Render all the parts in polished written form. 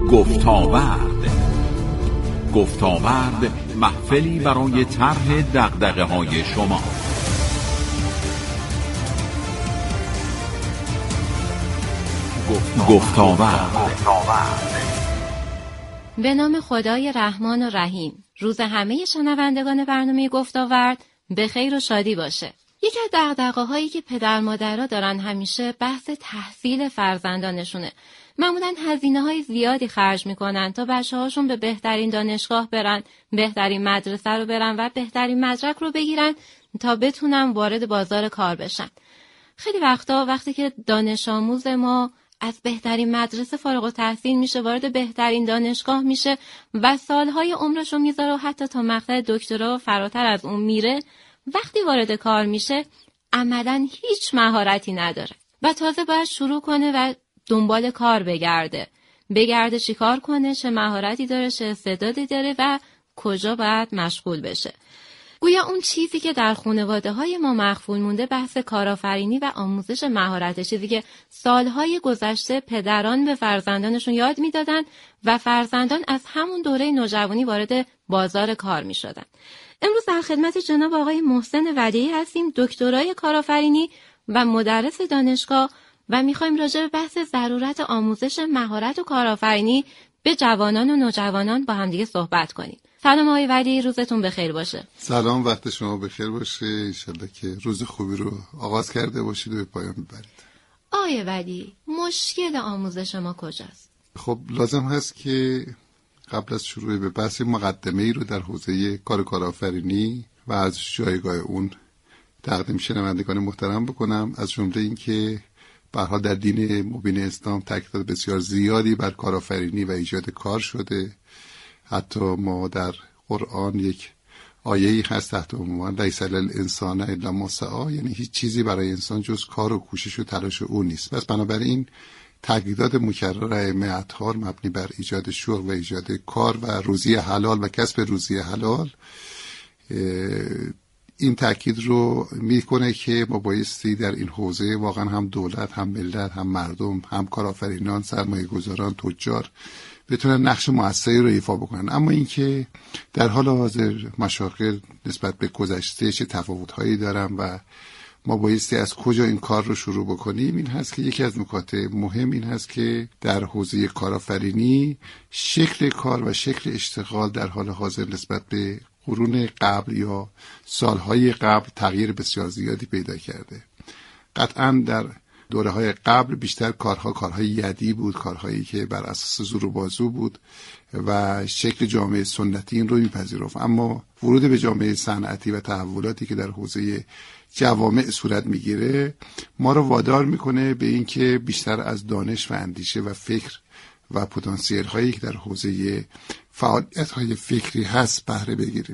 گفتاورد محفلی برای طرح دغدغه‌های شما. گفتاورد. به نام خدای رحمان و رحیم. روز همه شنوندگان برنامه گفتاورد به خیر و شادی باشه. یکی از دغدغه‌هایی که پدر مادرها دارن همیشه بحث تحصیل فرزندانشونه. معمولاً هزینه‌های زیادی خرج می‌کنن تا بچه‌هاشون به بهترین دانشگاه برن، بهترین مدرسه رو برن و بهترین مدرک رو بگیرن تا بتونن وارد بازار کار بشن. خیلی وقتی که دانش آموز ما از بهترین مدرسه فارغ التحصیل میشه، وارد بهترین دانشگاه میشه و سالهای عمرش رو میذاره و حتی تا مقطع دکترا و فراتر از اون میره، وقتی وارد کار میشه عملاً هیچ مهارتی نداره و تازه باید شروع کنه و دنبال کار بگرده چی کار کنه، چه مهارتی داره، چه استعدادی داره و کجا باید مشغول بشه. گویا اون چیزی که در خانواده‌های ما مخفول مونده بحث کارآفرینی و آموزش مهارت، چیزی که سالهای گذشته پدران به فرزندانشون یاد میدادن و فرزندان از همون دوره نوجوانی وارد بازار کار میشدن. امروز در خدمت جناب آقای محسن ودیعی هستیم، دکترای کارآفرینی و مدرس دانشگاه، و میخوایم راجع به بحث ضرورت آموزش مهارت و کارآفرینی به جوانان و نوجوانان با همدیگه صحبت کنیم. سلام آقای ودیعی، روزتون بخیر باشه. سلام، وقت شما بخیر باشه. انشالله که روز خوبی رو آغاز کرده باشید و به پایان ببرید. آقای ودیعی، مشکل آموزش ما کجاست؟ خب لازم هست که قبل از شروع به بحث مقدمه‌ای رو در حوزه کارآفرینی و از جایگاه اون تقدیم شنوندگان محترم بکنم. از جمله این که به هر حال در دین مبین اسلام تاکید بسیار زیادی بر کارآفرینی و ایجاد کار شده. حتی ما در قرآن یک آیه‌ای هست تحت عنوان لیس للانسان الا ما سعی، یعنی هیچ چیزی برای انسان جز کار و کوشش و تلاش او نیست. پس بنابراین تاکیدات مکرر ائمه اطهار مبنی بر ایجاد شغل و ایجاد کار و روزی حلال و کسب روزی حلال این تاکید رو میکنه که ما بایستی در این حوزه واقعا هم دولت، هم ملت، هم مردم، هم کارآفرینان، سرمایه‌گذاران، تجار بتونن نقش موثری رو ایفا بکنن. اما اینکه در حال حاضر مشاغل نسبت به گذشته چه تفاوت‌هایی دارن و ما بایستی از کجا این کار رو شروع بکنیم، این هست که یکی از نکات مهم این هست که در حوزه کارآفرینی شکل کار و شکل اشتغال در حال حاضر نسبت به قرون قبل یا سالهای قبل تغییر بسیار زیادی پیدا کرده. قطعاً در دوره‌های قبل بیشتر کارهای یدی بود، کارهایی که بر اساس زور و بازو بود و شکل جامعه سنتی این رو میپذیرفت. اما ورود به جامعه صنعتی و تحولاتی که در حوزه جوامع صورت میگیره ما رو وادار میکنه به این که بیشتر از دانش و اندیشه و فکر و پتانسیل هایی که در حوزه فعالیت های فکری هست بهره بگیریم.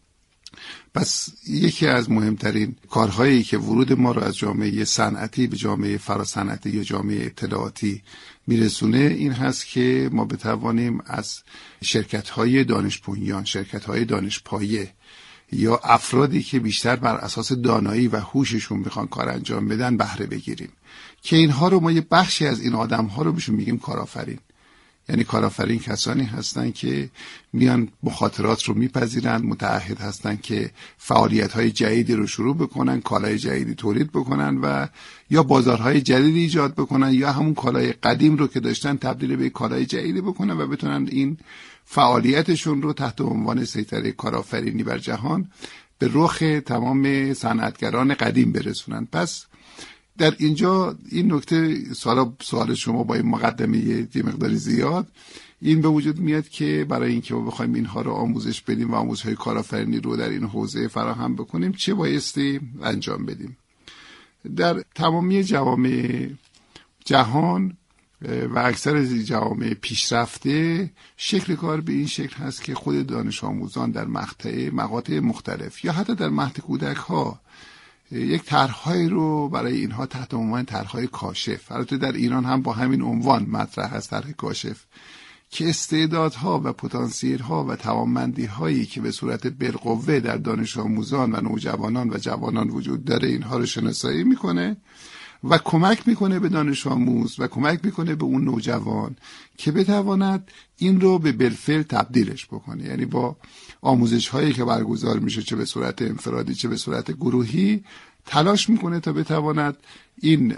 پس یکی از مهمترین کارهایی که ورود ما رو از جامعه صنعتی به جامعه فراصنعتی یا جامعه اطلاعاتی میرسونه این هست که ما بتوانیم از شرکت‌های دانش بنیان، شرکت‌های دانش پایه یا افرادی که بیشتر بر اساس دانایی و هوششون میخوان کار انجام بدن بهره بگیریم، که اینها رو ما یه بخشی از این آدم‌ها رو بهشون میگیم کارآفرین. یعنی کارآفرین کسانی هستن که میان مخاطرات رو میپذیرن، متعهد هستن که فعالیت‌های جدیدی رو شروع بکنن، کالای جدیدی تولید بکنن و یا بازارهای جدیدی ایجاد بکنن یا همون کالای قدیم رو که داشتن تبدیل به کالای جدیدی بکنن و بتونن این فعالیتشون رو تحت عنوان سیطره کارآفرینی بر جهان به رخ تمام صنعتگران قدیم برسونن. پس در اینجا این نکته سوال شما با این مقدمه یه مقداری زیاد این به وجود میاد که برای اینکه ما بخوایم اینها رو آموزش بدیم و آموزش‌های کارآفرینی رو در این حوزه فراهم بکنیم چه بایستی انجام بدیم. در تمامی جوامع جهان و اکثر جوامع پیشرفته شکل کار به این شکل هست که خود دانش آموزان در مقاطع مختلف یا حتی در مهد کودک ها یک طرح‌هایی رو برای اینها تحت عنوان طرح‌های کاشف، البته در ایران هم با همین عنوان مطرح هست طرح کاشف، که استعدادها و پتانسیل‌ها و توانمندی‌هایی که به صورت بالقوه در دانش آموزان و نوجوانان و جوانان وجود داره اینها رو شناسایی میکنه و کمک میکنه به دانش آموز و کمک میکنه به اون نوجوان که بتواند این رو به بالفعل تبدیلش بکنه. یعنی با آموزش هایی که برگزار میشه، چه به صورت انفرادی چه به صورت گروهی، تلاش میکنه تا بتواند این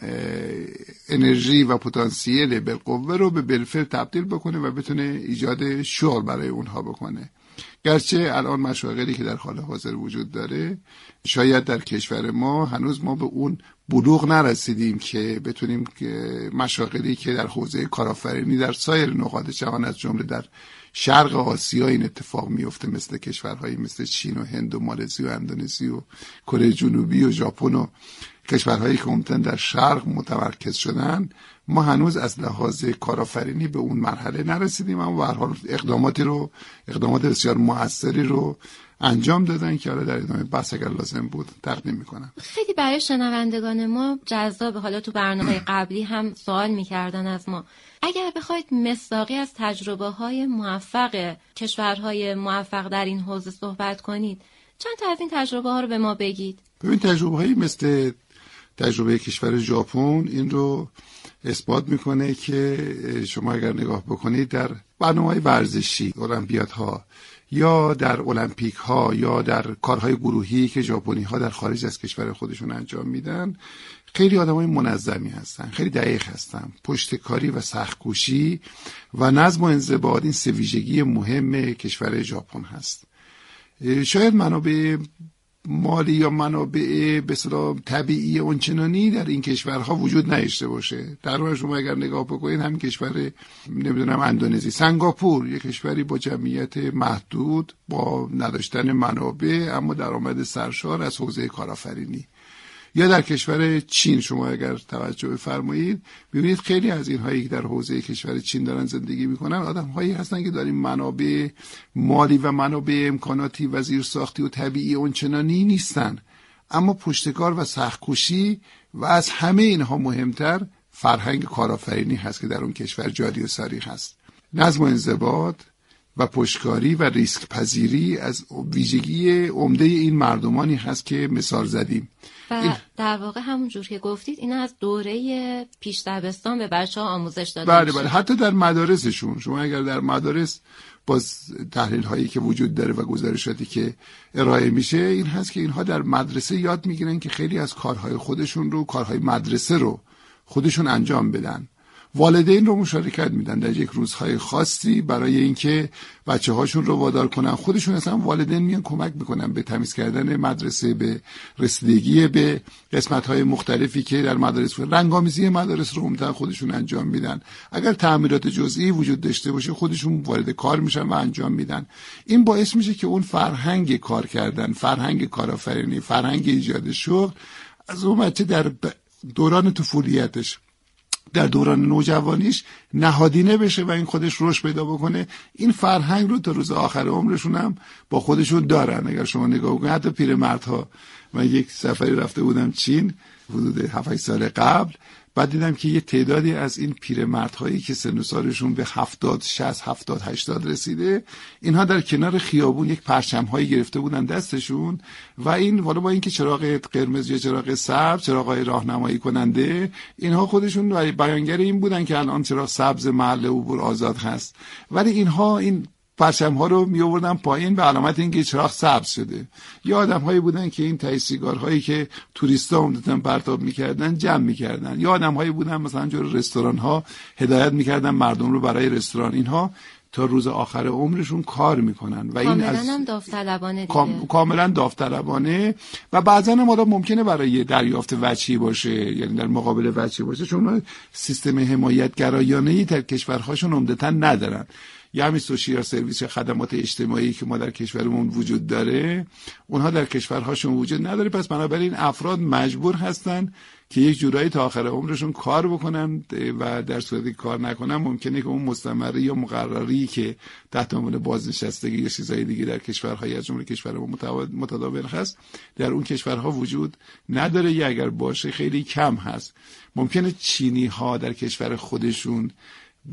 انرژی و پتانسیل بالقوه رو به بالفعل تبدیل بکنه و بتونه ایجاد شغل برای اونها بکنه. گرچه الان مشاغلی که در حال حاضر وجود داره، شاید در کشور ما هنوز ما به اون بلوغ نرسیدیم که بتونیم مشاغلی که در حوزه کارآفرینی در سایر نقاط جهان از جمله در شرق آسیا این اتفاق میفته، مثل کشورهایی مثل چین و هند و مالزی و اندونزی و کره جنوبی و ژاپن و کشورهایی که عمدتاً در شرق متمرکز شدن، ما هنوز از لحاظ کارآفرینی به اون مرحله نرسیدیم، اما به هر حال اقدامات بسیار موثری رو انجام دادن که حالا در ادامه بحث اگر لازم بود تقدیم میکنم. خیلی برای شنوندگان ما جذاب، حالا تو برنامه قبلی هم سوال میکردن از ما، اگر بخواید مصداقی از تجربه‌های موفق کشورهای موفق در این حوزه صحبت کنید، چند تا از این تجربه‌ها رو به ما بگید. ببین، تجربه‌هایی مثل تجربه کشور ژاپن این رو اثبات میکنه که شما اگر نگاه بکنید در برنامه‌های ورزشی، المپیادها یا در المپیک ها یا در کارهای گروهی که ژاپنی ها در خارج از کشور خودشون انجام میدن، خیلی آدمای منظمی هستن، خیلی دقیق هستن. پشتکاری و سخت‌کوشی و نظم و انضباط، این سه ویژگی مهم کشور ژاپن هست. شاید منابع مالی یا منابع به اصطلاح طبیعی اونچنانی در این کشورها وجود نداشته باشه. در واقع شما اگر نگاه بکنید همین کشور اندونزی، سنگاپور، یک کشوری با جمعیت محدود، با نداشتن منابع اما درآمد سرشار از حوزه کارآفرینی، یا در کشور چین شما اگر توجه بفرمایید ببینید خیلی از اینهایی که در حوزه کشور چین دارن زندگی میکنن آدم‌هایی هستن که دارن منابع مالی و منابع امکاناتی و زیرساختی و طبیعی اونچنانی نیستن، اما پشتکار و سخت‌کوشی و از همه اینها مهمتر فرهنگ کارآفرینی هست که در اون کشور جاری و ساری هست. نظم و انضباط و پشتکاری و ریسک پذیری از ویژگی عمده این مردمانی هست که مثال زدیم. و در واقع همونجور که گفتید اینا از دوره پیش دبستان به بچه‌ها آموزش داده میشه. بله، حتی در مدارسشون شما اگر در مدارس باز تحلیل هایی که وجود داره و گزارشاتی که ارائه میشه این هست که اینها در مدرسه یاد میگیرن که خیلی از کارهای خودشون رو، کارهای مدرسه رو خودشون انجام بدن. والدین رو مشارکت میدن در یک روزهای خاصی برای اینکه بچه‌هاشون رو وادار کنن، خودشون اصلا والدین میان کمک میکنن به تمیز کردن مدرسه، به رسیدگی به قسمت‌های مختلفی که در مدارس، رنگامیزی مدارس رو عمدتاً خودشون انجام میدن. اگر تعمیرات جزئی وجود داشته باشه خودشون وارد کار میشن و انجام میدن. این باعث میشه که اون فرهنگ کار کردن، فرهنگ کارآفرینی، فرهنگ ایجاد شغل از اون بچه در دوران طفولیتش، در دوران نوجوانیش نهادینه بشه و این خودش رشد پیدا بکنه. این فرهنگ رو تا روز آخر عمرشون هم با خودشون دارن. اگر شما نگاه کنید حتی پیرمردها، من یک سفری رفته بودم چین حدود 7-8 سال قبل، بعد دیدم که یه تعدادی از این پیرمردهایی که سن و سالشون به 70 60 70 80 رسیده، اینها در کنار خیابون یک پرچم‌هایی گرفته بودن دستشون و این والا با اینکه چراغ قرمز یا چراغ سبز، چراغ‌های راهنمایی کننده، اینها خودشون بیانگر این بودن که الان چراغ سبز محل عبور آزاد هست، ولی اینها این پرچم‌ها رو می آوردن پایین به علامت اینکه چراغ سبز شده. یا آدم‌هایی بودن که این تهی سیگارهایی که توریستا عمدتاً پرتاب می‌کردن جمع می‌کردن، یا آدم‌هایی بودن مثلا جور رستوران‌ها هدایت می‌کردن مردم رو برای رستوران. اینها تا روز آخر عمرشون کار میکنن و این از هم داوطلبانه دیگه، کاملا داوطلبانه و بعضا هم حالا ممکنه برای دریافت وجهی باشه، یعنی در مقابل وجهی باشه، چون سیستم حمایت گرایانه‌ای در کشورهاشون عمدتاً ندارن. یا همین سوشیال سرویس یا خدمات اجتماعی که ما در کشورمون وجود داره اونها در کشورهاشون وجود نداره، پس بنابراین افراد مجبور هستن که یک جورایی تا آخر عمرشون کار بکنن و در صورتی کار نکنن ممکنه که اون مستمره یا مقرری که تحت عنوان بازنشستگی یا چیزای دیگه در کشورهای از جمله کشور ما متداول هست در اون کشورها وجود نداره، یا اگر باشه خیلی کم هست. ممکنه چینی ها در کشور خودشون به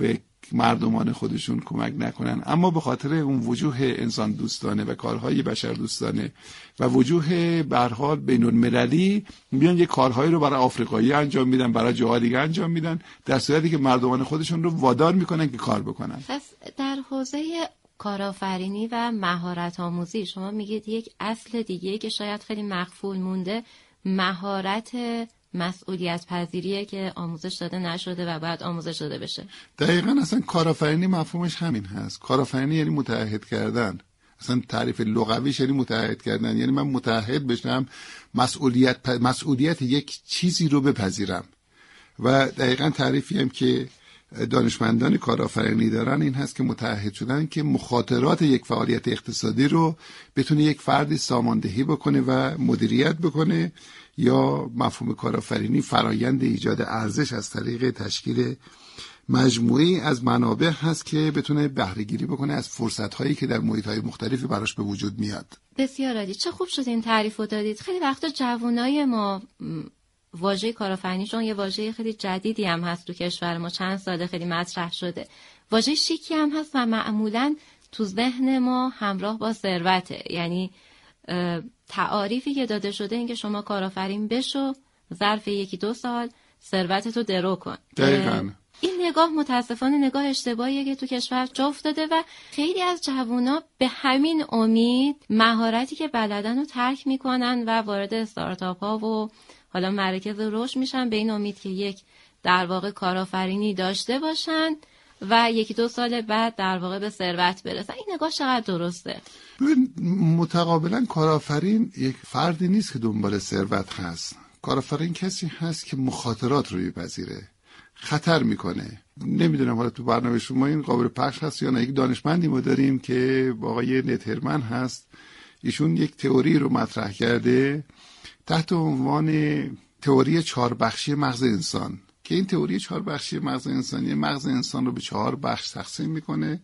مردمان خودشون کمک نکنن، اما به خاطر اون وجوه انسان دوستانه و کارهای بشر دوستانه و وجوه به هر حال بین‌المللی میان یه کارهایی رو برای آفریقایی انجام میدن، برای جاهای دیگه انجام میدن، در صورتی که مردمان خودشون رو وادار میکنن که کار بکنن. پس در حوزه کارآفرینی و مهارت آموزی شما میگید یک اصل دیگه که شاید خیلی مغفول مونده مهارت مسئولیت پذیریه که آموزش داده نشده و باید آموزش داده بشه. دقیقاً اصلا کارآفرینی مفهومش همین هست. کارآفرینی یعنی متعهد کردن. اصلا تعریف لغویش یعنی متعهد کردن، یعنی من متعهد بشم مسئولیت یک چیزی رو بپذیرم. و دقیقاً تعریفی هم که دانشمندان کارآفرینی دارن این هست که متعهد شدن که مخاطرات یک فعالیت اقتصادی رو بتونه یک فردی ساماندهی بکنه و مدیریت بکنه، یا مفهوم کارآفرینی فرایند ایجاد ارزش از طریق تشکیل مجموعی از منابع هست که بتونه بهره گیری بکنه از فرصت‌هایی که در محیط‌های مختلفی براش به وجود میاد. بسیار عالی، چه خوب شد این تعریف رو دادید. خیلی وقتا جوانای ما واژه کارآفرینی چون یه واژه خیلی جدیدی هم هست تو کشور ما، چند ساله خیلی مطرح شده، واژه شیکی هم هست و معمولاً تو ذهن ما همراه با ثروته. یعنی تعاریفی که داده شده این که شما کارآفرین بشو، ظرف 1-2 سال ثروتتو درو کن. دقیقاً این نگاه متاسفانه نگاه اشتباهیه که تو کشور جا افتاده و خیلی از جوونا به همین امید مهارتی که بلدن رو ترک میکنن و وارد استارتاپ ها و حالا مراکز رشد میشن به این امید که یک در واقع کارآفرینی داشته باشن و 1-2 سال بعد در واقع به ثروت برسن. این نگاه چقدر درسته؟ متقابلا کارآفرین یک فردی نیست که دنبال ثروت هست. کارآفرین کسی هست که مخاطرات رو میپذیره، خطر میکنه. نمیدونم حالا تو برنامه شما این قابل پخش هست یا نه. یک دانشمندی ما داریم که آقای نترمن هست، ایشون یک تئوری رو مطرح کرده تحت عنوان تئوری 4 بخشی مغز انسان، که این تئوری 4 بخشی مغز انسانی مغز انسان رو به 4 بخش تقسیم میکنه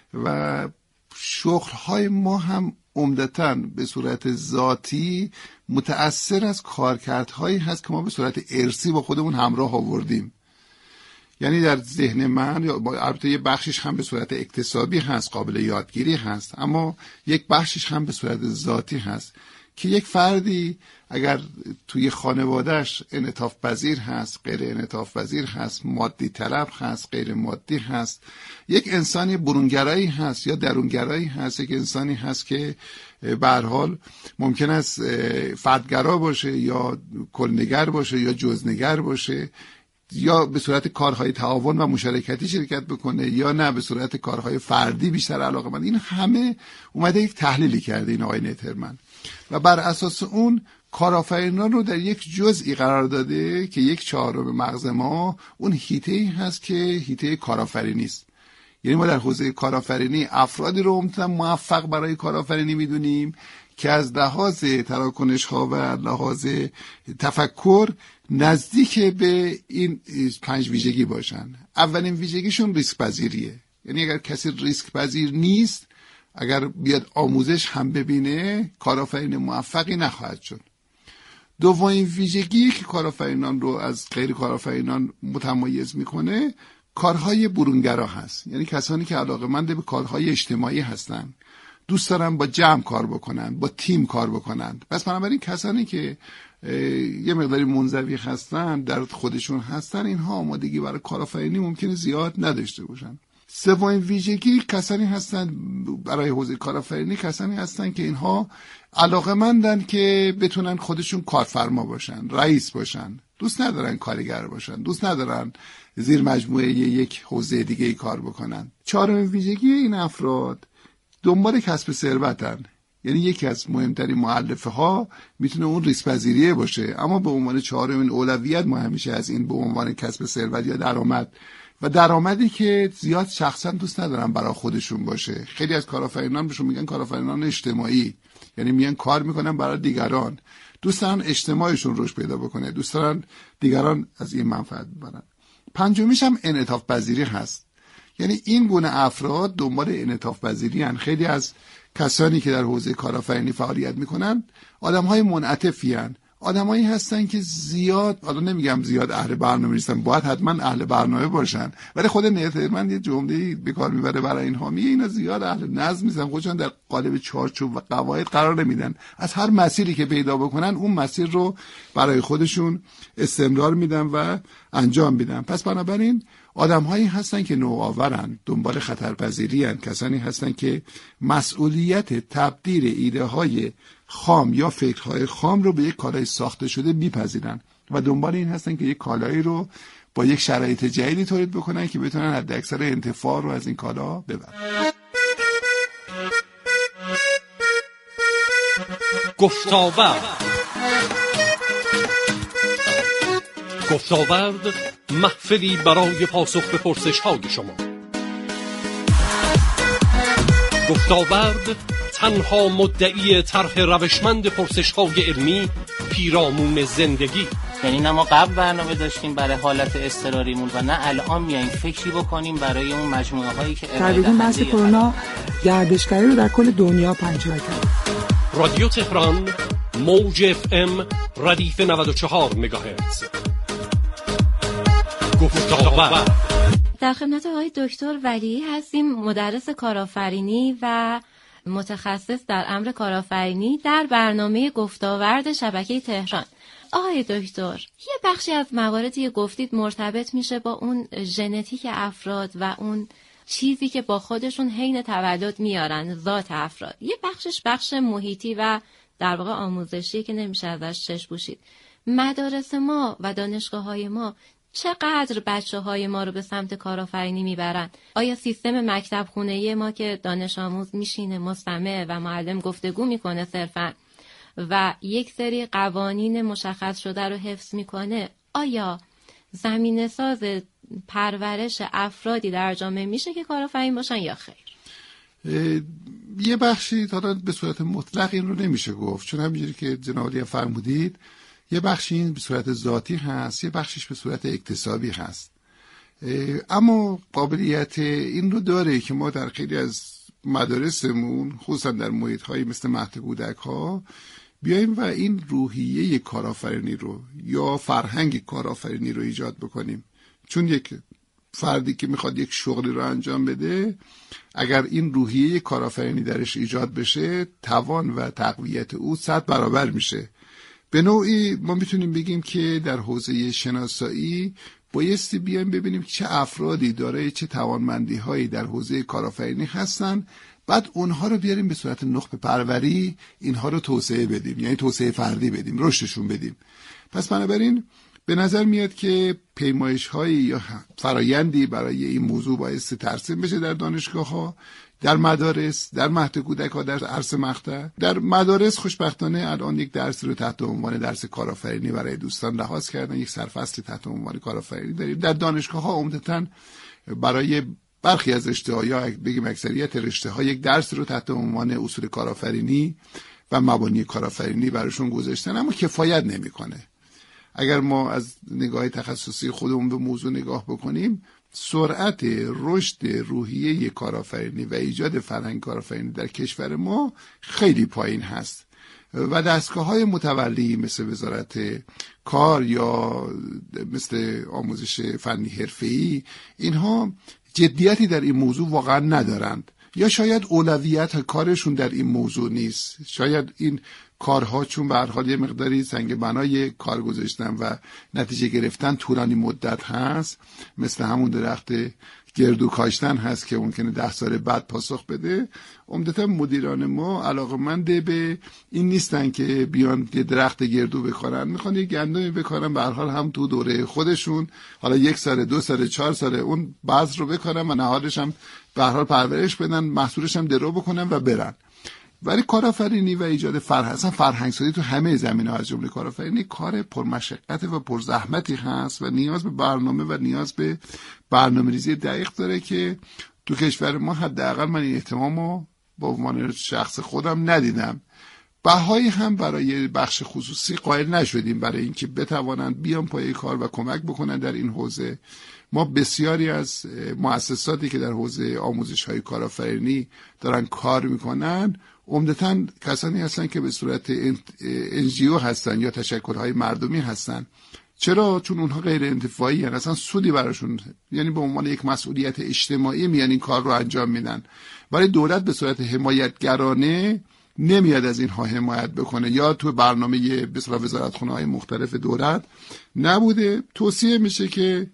و شغل‌های ما هم عمدتاً به صورت ذاتی متأثر از کارکردهایی هست که ما به صورت ارثی با خودمون همراه آوردیم. یعنی در ذهن من، یا البته یه بخشش هم به صورت اکتسابی هست، قابل یادگیری هست، اما یک بخشش هم به صورت ذاتی هست که یک فردی اگر توی خانوادهش انعطاف پذیر هست، غیر انعطاف پذیر هست، مادی طلب هست، غیر مادی هست، یک انسانی برونگرایی هست یا درونگرایی هست، یک انسانی هست که به هر حال ممکن است فردگرا باشه یا کلنگر باشه یا جزنگر باشه، یا به صورت کارهای تعاون و مشارکتی شرکت بکنه یا نه به صورت کارهای فردی بیشتر علاقه من. این همه اومده یک تحلیلی کرده این آقای نترمن و بر اساس اون کارآفرینان رو در یک جزئی قرار داده که 1/4 مغز ما اون حیطه‌ای هست که حیطه کارآفرینی است. یعنی ما در حوزه کارآفرینی افرادی رو عموما موفق برای کارآفرینی میدونیم که از لحاظ تراکنش‌ها و لحاظ تفکر نزدیک به این 5 ویژگی باشن. اولین ویژگیشون ریسک پذیریه. یعنی اگر کسی ریسک پذیر نیست، اگر بیاد آموزش هم ببینه، کارآفرین موفقی نخواهد شد. دومین ویژگی که کارآفرینان رو از غیر کارآفرینان متمایز میکنه کارهای برونگرا هست. یعنی کسانی که علاقه‌مند به کارهای اجتماعی هستن، دوست دارن با جمع کار بکنن، با تیم کار بکنن. پس بنابراین کسانی که یه مقداری منزوی هستن، در خودشون هستن، اینها آمادگی برای کارآفرینی ممکنه زیاد نداشته باشن. سومین ویژگی کسانی هستن برای حوزه کارآفرینی، کسانی هستن که اینها علاقه‌مندن که بتونن خودشون کارفرما باشن، رئیس باشن، دوست ندارن کارگر باشن، دوست ندارن زیر مجموعه یک حوزه دیگه کار بکنن. چهارمین ویژگی این افراد دنبال کسب ثروتن. یعنی یکی از مهمترین مؤلفه ها میتونه اون ریسک پذیریه باشه، اما به عنوان چهارمین اولویت ما همیشه از این به عنوان کسب ثروت یا درآمد، و درآمدی که زیاد شخصا دوست ندارن برای خودشون باشه. خیلی از کارآفرینان بهشون میگن کارآفرینان اجتماعی، یعنی میان کار میکنن برای دیگران، دوست دارن اجتماعشون رشد پیدا بکنه، دوست دارن دیگران از این منفعت ببرن. پنجمیش هم انعطاف پذیری هست. یعنی این گونه افراد دنبال انعطاف پذیری هستند. خیلی از کسانی که در حوزه کارآفرینی فعالیت میکنن آدم‌های منعطفی هستند، آدمایی هستن که زیاد، حالا نمیگم زیاد اهل برنامه نیستن، باید حتما اهل برنامه باشن، ولی خود نیترمن یه جمله به کار میبره برای اینها، میگه اینا زیاد اهل نظم نیستن، خودشون در قالب چارچوب و قواعد قرار نمیدن، از هر مسیری که پیدا بکنن اون مسیر رو برای خودشون استمرار میدن و انجام میدن. پس بنابراین آدم‌هایی هستن که نوآورن، دنبال خطرپذیری هستن، کسانی هستن که مسئولیت تبدیل ایده‌های خام یا فکرهای خام رو به یک کالای ساخته شده میپذیرن و دنبال این هستن که یک کالایی رو با یک شرایط جدیدی تولید بکنن که بتونن حداکثر انتفاع رو از این کالا ببرن. گفتاورد محفلی برای پاسخ به پرسش‌های شما. گفتاورد تنها مدعی طرح روشمند پرسش‌های علمی پیرامون زندگی. یعنی نه ما قبل برنامه داشتیم برای حالت اضطراریمون و نه الان میایم فکری بکنیم برای اون مجموعه هایی که تقریبا بحث کرونا گردشگری رو در کل دنیا پنجره کرد. رادیو تهران موج FM ردیف 94 مگاهرتز. گفتاورد. در خدمت آقای دکتر ولی هستیم، مدرس کارآفرینی و متخصص در امر کارآفرینی در برنامه گفتاورد شبکه تهران. آقای دکتر، یه بخشی از مواردی که گفتید مرتبط میشه با اون ژنتیک افراد و اون چیزی که با خودشون حین تولد میارن، ذات افراد. یه بخشش بخش محیطی و در واقع آموزشی که نمیشه ازش چشم پوشید. مدارس ما و دانشگاه‌های ما چقدر بچه‌های ما رو به سمت کارآفرینی میبرن؟ آیا سیستم مکتب خونه‌ای ما که دانش آموز میشینه مستمع و معلم گفتگو میکنه صرفاً و یک سری قوانین مشخص شده رو حفظ میکنه، آیا زمینه ساز پرورش افرادی در جامعه میشه که کارآفرین باشن یا خیر؟ یه بخشی حالا به صورت مطلق این رو نمیشه گفت، چون همینجوری که جناب علی فرمودید یه بخشی این به صورت ذاتی هست، یه بخشیش به صورت اکتسابی هست. اما قابلیت این رو داره که ما در خیلی از مدارسمون خصوصا در محیط‌هایی مثل مهد کودک‌ها بیایم و این روحیه کارآفرینی رو یا فرهنگ کارآفرینی رو ایجاد بکنیم. چون یک فردی که میخواد یک شغلی رو انجام بده، اگر این روحیه کارآفرینی درش ایجاد بشه، توان و تقویت او 100 برابر میشه. به نوعی ما میتونیم بگیم که در حوزه شناسایی بایستی بیایم ببینیم چه افرادی دارای چه توانمندی‌هایی در حوزه کارآفرینی هستن، بعد اونها رو بیاریم به صورت نخبه پروری اینها رو توسعه بدیم، یعنی توسعه فردی بدیم، رشدشون بدیم. پس بنابراین به نظر میاد که پیمایش‌هایی یا فرایندی برای این موضوع بایستی ترسیم بشه در دانشگاه‌ها، در مدارس، در مهد کودک‌ها، در عرص مقطع. در مدارس خوشبختانه الان یک درس رو تحت عنوان درس کارآفرینی برای دوستان لحاظ کردن، یک سرفصل تحت عنوان کارآفرینی داریم. در دانشگاه‌ها عمدتاً برای برخی از رشته‌ها یا بگیم اکثریت رشته‌ها یک درس رو تحت عنوان اصول کارآفرینی و مبانی کارآفرینی براشون گذاشتن، اما کفایت نمی‌کنه. اگر ما از نگاه تخصصی خودمون به موضوع نگاه بکنیم، سرعت رشد روحیه کارآفرینی و ایجاد فرهنگ کارآفرینی در کشور ما خیلی پایین هست و دستگاه‌های متولی مثل وزارت کار یا مثل آموزش فنی حرفه‌ای، اینها جدیتی در این موضوع واقعا ندارند، یا شاید اولویت کارشون در این موضوع نیست. شاید این کارها چون به هر حال یه مقداری سنگ بنای کار گذاشتن و نتیجه گرفتن طولانی مدت هست، مثل همون درخت گردو کاشتن هست که ممکنه 10 سال بعد پاسخ بده. عمدتا مدیران ما علاقه‌مند به این نیستن که بیان یه درخت گردو بکارن، میخوان یه گندمی بکارن، به هر حال هم تو دوره خودشون، حالا 1 سال 2 سال 4 سال اون بذر رو بکارن و نهادش هم به هر حال پرورش بدن، محصولش هم درو بکنن و برن. ولی کارآفرینی و ایجاد فرهنگسازی تو همه زمینه‌ها از جمله کارآفرینی کار پرمشقت و پرزحمتی هست و نیاز به برنامه و نیاز به برنامه‌ریزی دقیق داره که تو کشور ما حداقل من این اهتمامو با عنوان شخص خودم ندیدم. بهایی هم برای بخش خصوصی قائل نشدیم برای اینکه بتوانند بیان پای کار و کمک بکنن در این حوزه ما بسیاری از مؤسساتی که در حوزه آموزش‌های کارآفرینی دارن کار میکنن عمدتاً کسانی هستن که به صورت NGO هستن یا تشکل‌های مردمی هستن. چرا؟ چون اونها غیر انتفاعی هستن، اصلا سودی براشون، یعنی به عنوان یک مسئولیت اجتماعی میان این کار رو انجام میدن. ولی دولت به صورت حمایتگرانه نمیاد از اینها حمایت بکنه، یا تو برنامه به اصطلاح وزارتخونه‌های مختلف دولت نبوده. توصیه میشه که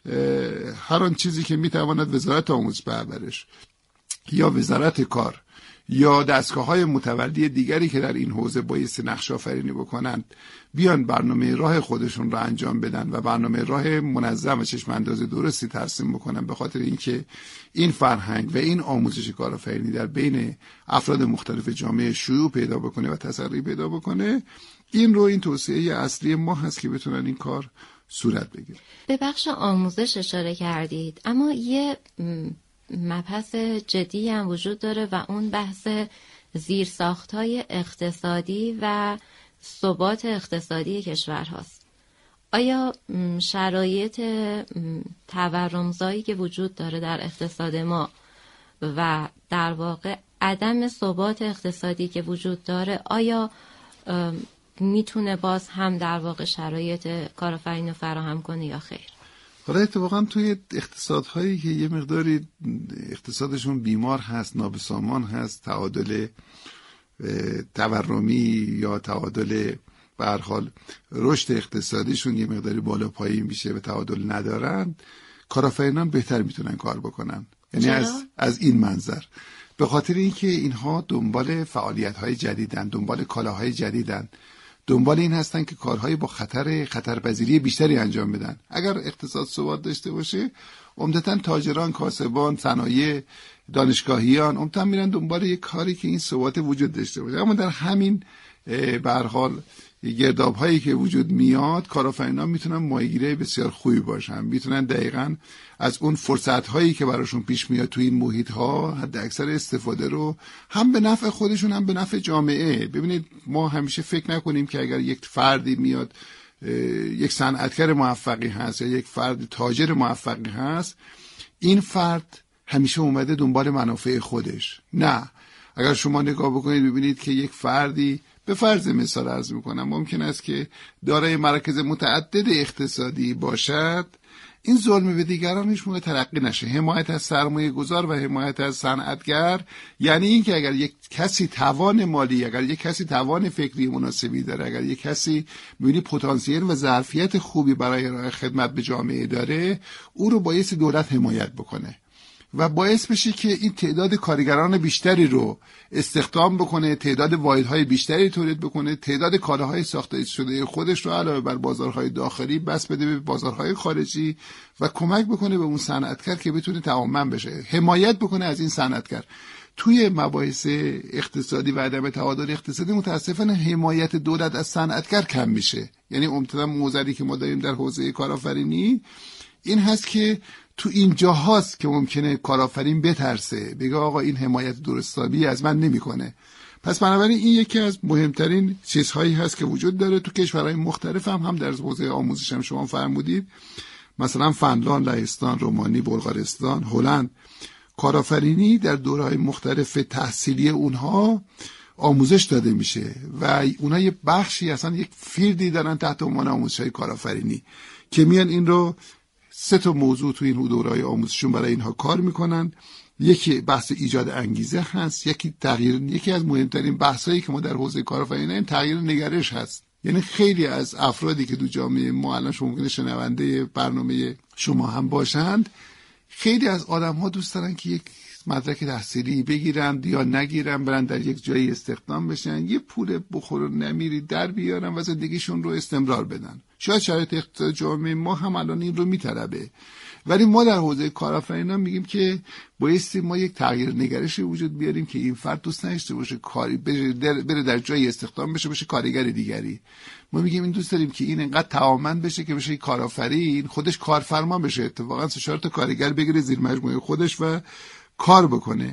هر آن چیزی که میتواند وزارت آموزش و پرورش یا وزارت کار یا دستگاه‌های متولی دیگری که در این حوزه بایستی نقش آفرینی بکنند بیان برنامه راه خودشون رو انجام بدن و برنامه راه منظم و چشم انداز درستی ترسیم بکنن، به خاطر اینکه این فرهنگ و این آموزش کارآفرینی در بین افراد مختلف جامعه شیوع پیدا بکنه و تسری پیدا بکنه. این توصیه اصلی ما هست که بتونن این کار صورت بگیره. به بخش آموزش اشاره کردید، اما یه مبحث جدی هم وجود داره و اون بحث زیرساخت‌های اقتصادی و ثبات اقتصادی کشور هاست. آیا شرایط تورمزایی که وجود داره در اقتصاد ما و در واقع عدم ثبات اقتصادی که وجود داره، آیا میتونه باز هم در واقع شرایط کارآفرینی رو فراهم کنه یا خیر؟ حالا اتفاقا توی اقتصادهایی که یه مقداری اقتصادشون بیمار هست، نابسامان هست، تعادل تورمی یا تعادل به هر حال رشد اقتصادیشون یه مقداری بالا پایین میشه و تعادل ندارن، کارآفرینان بهتر میتونن کار بکنن. یعنی از این منظر، به خاطر اینکه اینها دنبال فعالیت‌های جدیدن، دنبال کالاهای جدیدن، دنبال این هستن که کارهای با خطرپذیری بیشتری انجام بدن. اگر اقتصاد ثبات داشته باشه، عمدتاً تاجران، کاسبان، صنایع، دانشگاهیان عمدتاً میرن دنبال یک کاری که این ثبات وجود داشته باشه. اما در همین به هر حال گرداب‌هایی که وجود میاد، کارآفرینان میتونن ماهیگیری بسیار خوبی باشن، میتونن دقیقاً از اون فرصت‌هایی که براشون پیش میاد تو این محیط‌ها حد اکثر استفاده رو هم به نفع خودشون هم به نفع جامعه. ببینید ما همیشه فکر نکنیم که اگر یک فردی میاد، یک صنعتگر موفقی هست یا یک فرد تاجر موفقی هست، این فرد همیشه اومده دنبال منافع خودش. نه، اگر شما نگاه بکنید ببینید که یک فردی، به فرض مثال عرض میکنم، ممکن است که دارای مراکز متعدد اقتصادی باشد، این ظلم به دیگرانش مورد ترقی نشه. حمایت از سرمایه گذار و حمایت از صنعتگر یعنی این که اگر یک کسی توان مالی، اگر یک کسی توان فکری مناسبی داره، اگر یک کسی می‌بینی پتانسیل و ظرفیت خوبی برای ارائه خدمت به جامعه داره، او رو بایستی دولت حمایت بکنه و باعث بشه که این تعداد کارگران بیشتری رو استخدام بکنه، تعداد واحدهای بیشتری تولید بکنه، تعداد کالاهای ساخته شده خودش رو علاوه بر بازارهای داخلی بس بده به بازارهای خارجی و کمک بکنه به اون صنعتگر که بتونه توانمند بشه، حمایت بکنه از این صنعتگر. توی مباحث اقتصادی و عدم تعادل اقتصادی متاسفانه حمایت دولت از صنعتگر کم میشه. یعنی عمدتاً موضوعی که ما داریم در حوزه کارآفرینی این هست که تو این جاهاست که ممکنه کارآفرین بترسه، بگه آقا این حمایت درستابی از من نمیکنه. پس بنابراین این یکی از مهمترین چیزهایی هست که وجود داره تو کشورهای مختلف هم در حوزه آموزش هم شما فرمودید، مثلا فنلاند، لهستان، رومانی، بلغارستان، هلند، کارآفرینی در دوره‌های مختلف تحصیلی اونها آموزش داده میشه و اونها یه بخشی اصلا یک فیلدی دارن تحت عنوان آموزش‌های کارآفرینی که میان این رو 3 موضوع تو این دوره‌های آموزششون برای اینها کار میکنن. یکی بحث ایجاد انگیزه هست، یکی از مهمترین بحثایی که ما در حوزه کارآفرینی این تغییر نگرش هست. یعنی خیلی از افرادی که تو جامعه ما الان شما ممکنه شنونده برنامه شما هم باشند، خیلی از آدم‌ها دوست دارن که یک مدرک تحصیلی بگیرن یا نگیرن، برن در یک جایی استخدام بشن، یه پول بخور و نمیری در بیارن و زندگیشون رو استمرار بدن. شاید شرایط اقتصاد جامعه ما هم الان این رو میطلبه، ولی ما در حوزه کارآفرینی میگیم که بایستی ما یک تغییر نگرشی وجود بیاریم که این فرد دوست نداشته باشه کاری بره در جایی استخدام بشه کارگر دیگری. ما میگیم این دوست داریم که این انقدر توانمند بشه که بشه کارآفرین، خودش کارفرما بشه، اتفاقا 3-4 تا کارگر بگیره زیر مجموعه خودش و کار بکنه.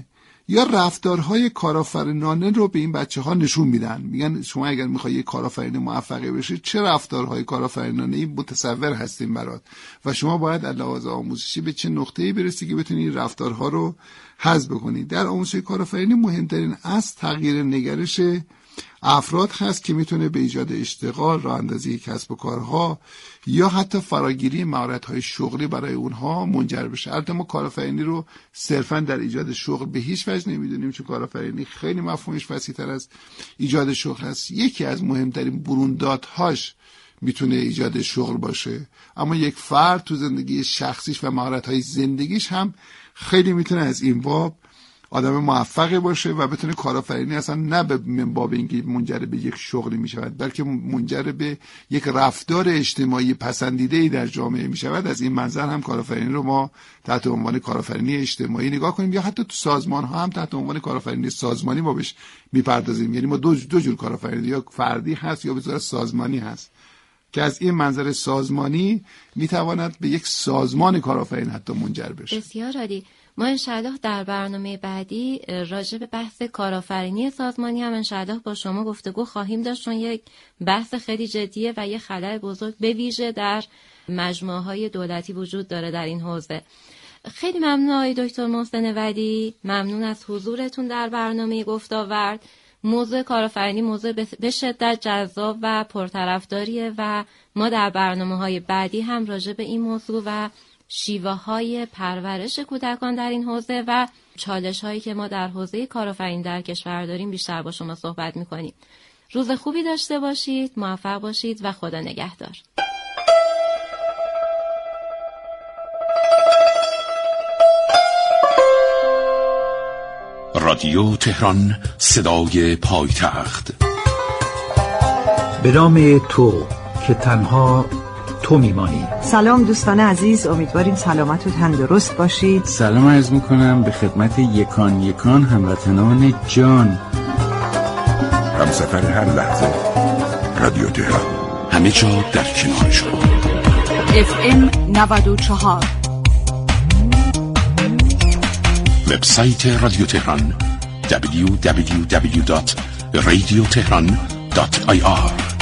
یا رفتارهای کارآفرینانه رو به این بچه‌ها نشون میدن. میگن شما اگر میخوای یک کارآفرین موفقی بشی چه رفتارهای کارآفرینانه‌ای متصور هستین برات و شما باید از لحاظ آموزشی به چه نقطه‌ای برسی که بتونی این رفتارها رو حذف بکنی. در آموزش کارآفرینی مهمترین از تغییر نگرش افراد هست که میتونه به ایجاد اشتغال، راه اندازی کسب و کارها یا حتی فراگیری مهارت‌های شغلی برای اونها منجر بشه. البته ما کارآفرینی رو صرفاً در ایجاد شغل به هیچ وجه نمیدونیم، چون کارآفرینی خیلی مفهومش وسیع‌تر از ایجاد شغل هست. یکی از مهمترین بروندادهاش میتونه ایجاد شغل باشه، اما یک فرد تو زندگی شخصیش و مهارت‌های زندگیش هم خیلی میتونه از این باب آدم موفقی باشه و بتونه کارآفرینی اصلا نه به باب اینکه منجر به یک شغلی میشود، بلکه منجر به یک رفتار اجتماعی پسندیده‌ای در جامعه میشود. از این منظر هم کارآفرینی رو ما تحت عنوان کارآفرینی اجتماعی نگاه کنیم، یا حتی تو سازمان ها هم تحت عنوان کارآفرینی سازمانی ما بهش میپردازیم. یعنی ما دو جور کارآفرینی، یا فردی هست یا به صورت سازمانی هست، که از این منظر سازمانی میتواند به یک سازمان کارآفرین حتی منجر بشه. بسیار عالی. ما انشاءالله در برنامه بعدی راجع به بحث کارآفرینی سازمانی هم انشاءالله با شما گفتگو خواهیم داشت، چون یک بحث خیلی جدیه و یک خلأ بزرگ به ویژه در مجموعه‌های دولتی وجود داره در این حوزه. خیلی ممنون آقای دکتر محسن ودیع، ممنون از حضورتون در برنامه گفت‌وآورد. موضوع کارآفرینی موضوع به شدت جذاب و پرطرفداریه و ما در برنامه‌های بعدی هم راجع به این موضوع و شیوه‌های پرورش کودکان در این حوزه و چالش‌هایی که ما در حوزه کارآفرینی در کشور داریم بیشتر با شما صحبت می‌کنیم. روز خوبی داشته باشید، موفق باشید و خدا نگهدار. رادیو تهران، صدای پایتخت. به نام تو که تنها تو میمانی. سلام دوستان عزیز، امیدواریم سلامت و تندرست باشید. سلام عرض میکنم به خدمت یکان یکان هموطنان جان. همسفر هر لحظه رادیو تهران، همه جا در کنار شما. FM 94. وبسایت رادیو تهران www.radiotehran.ir